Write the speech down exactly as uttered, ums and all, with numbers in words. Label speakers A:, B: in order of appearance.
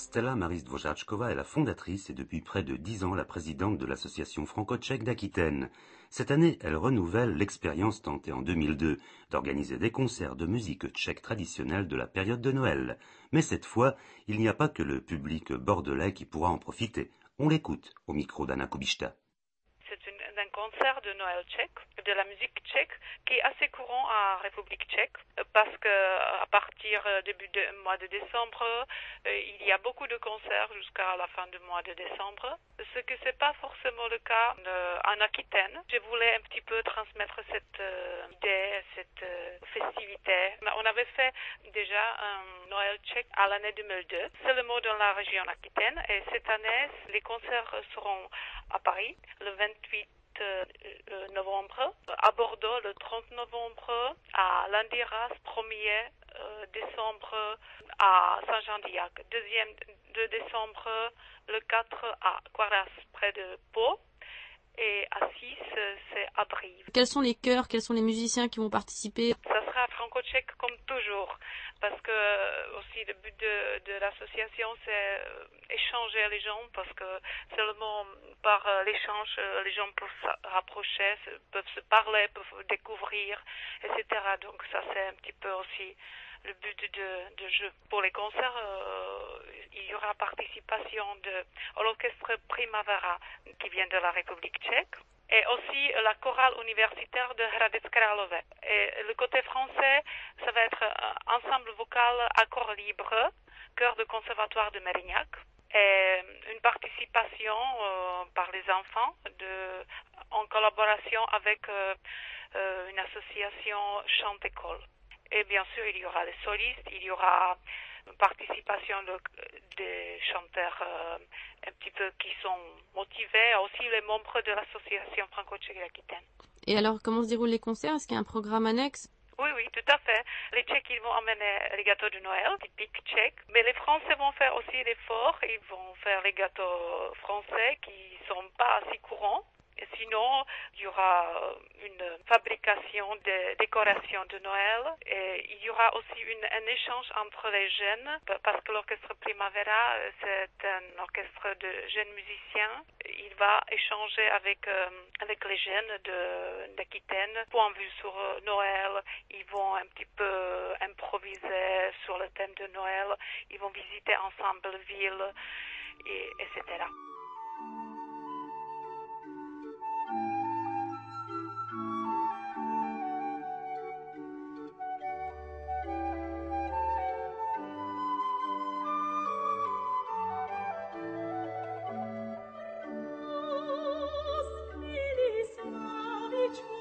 A: Stella Maris-Dvořáčková est la fondatrice et depuis près de dix ans la présidente de l'association franco-tchèque d'Aquitaine. Cette année, elle renouvelle l'expérience tentée en deux mille deux d'organiser des concerts de musique tchèque traditionnelle de la période de Noël. Mais cette fois, il n'y a pas que le public bordelais qui pourra en profiter. On l'écoute au micro d'Anna Kubishta.
B: C'est une, un concert de Noël tchèque, de la musique tchèque, qui est assez courant en République tchèque, parce que à partir début du mois de décembre, il y a beaucoup de concerts jusqu'à la fin du mois de décembre, ce que c'est pas forcément le cas en Aquitaine. Je voulais un petit peu transmettre cette euh, idée, cette euh, festivité. On avait fait déjà un Noël tchèque à l'année deux mille deux, seulement dans la région Aquitaine, et cette année, les concerts seront à Paris le vingt-huit novembre, à Bordeaux le trente novembre, à Landiras premier décembre, à Saint-Jean-d'Illac deuxième de décembre, le quatre à Quaras près de Pau, et à six c'est à Brive.
C: Quels sont les chœurs, quels sont les musiciens qui vont participer?
B: Ça sera franco-tchèque comme toujours, parce que aussi le but de, de l'association c'est échanger les gens, parce que seulement par l'échange les gens peuvent se rapprocher, peuvent se parler, peuvent découvrir, et cetera. Donc ça c'est un petit peu aussi le but de, de jeu. Pour les concerts, euh, il y aura participation de l'orchestre Primavera qui vient de la République tchèque, et aussi la chorale universitaire de Hradec Králové. Et le côté français, ça va être ensemble vocal accord libre, chœur de conservatoire de Mérignac, et une participation euh, par les enfants de, en collaboration avec euh, euh, une association chant-école. Et bien sûr, il y aura les solistes, il y aura une participation de, des chanteurs euh, un petit peu qui sont motivés, aussi les membres de l'association franco-tchèque d'Aquitaine.
C: Et alors, comment se déroulent les concerts? Est-ce qu'il y a un programme annexe?
B: Oui, oui, tout à fait. Les Tchèques, ils vont emmener les gâteaux de Noël, typiques tchèques. Mais les Français vont faire aussi l'effort. Ils vont faire les gâteaux français qui sont pas si courants. Et sinon, il y aura une fabrication de décorations de Noël, et il y aura aussi une, un échange entre les jeunes, parce que l'orchestre Primavera, c'est un orchestre de jeunes musiciens. Il va échanger avec, euh, avec les jeunes de, d'Aquitaine, point de vue sur Noël. Ils vont un petit peu improviser sur le thème de Noël. Ils vont visiter ensemble ville, et, et cetera.